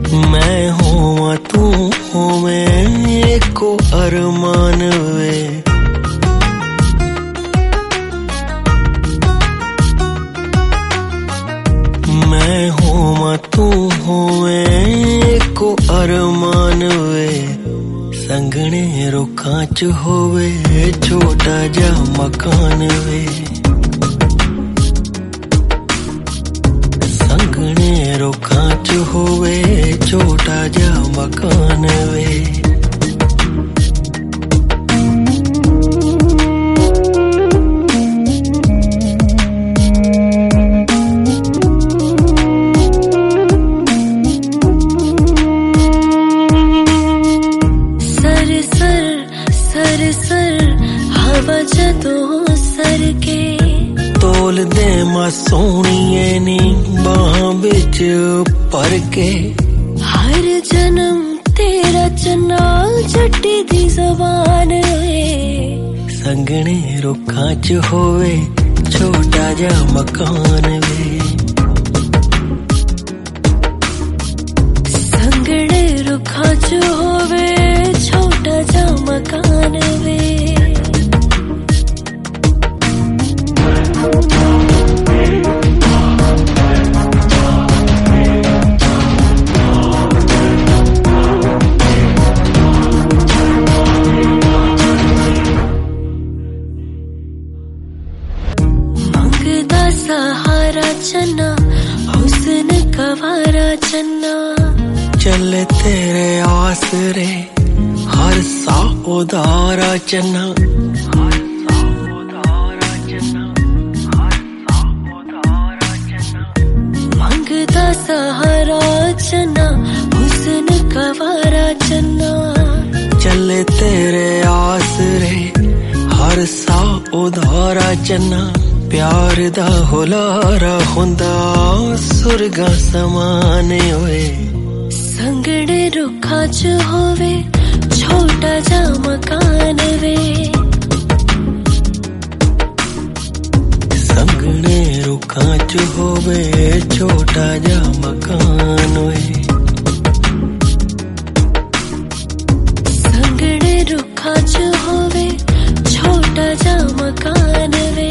मैं होवां तू होवें एको अरमान वे। मैं होवां तू होवें एको अरमान वे। संगने रुखां च होवे छोटा जा मकान वे। संगने रुखां च होवे छोटा जा मकान वे। जदों सर के तोल दे मां सोहणीए नी बाहां बिच पर के। हर जन्म तेरा चन्ना जट्टी दी ज़बान वे। संगने रुखां च होवे छोटा जा मकान वे। संगने रुखां च होवे छोटा जा मकान वे। सहारा चन्ना हुस्न कवारा चन्ना। चले तेरे आसरे हर सा उदारा चन्ना। मंगदा सहारा चन्ना हुस्न कवारा चन्ना। चले तेरे आसरे हर सा उदारा चन्ना। प्यार दा हुलारा हुंदा सुरगा समाने होए। संगने रुखां च होवे छोटा जा मकान वे। संगने रुखां च होवे छोटा जा मकान वे। संगने रुखां च होवे छोटा जा मकान वे।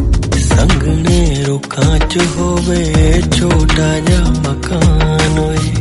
संगने रुखां च होवे छोटा जा मकान वे।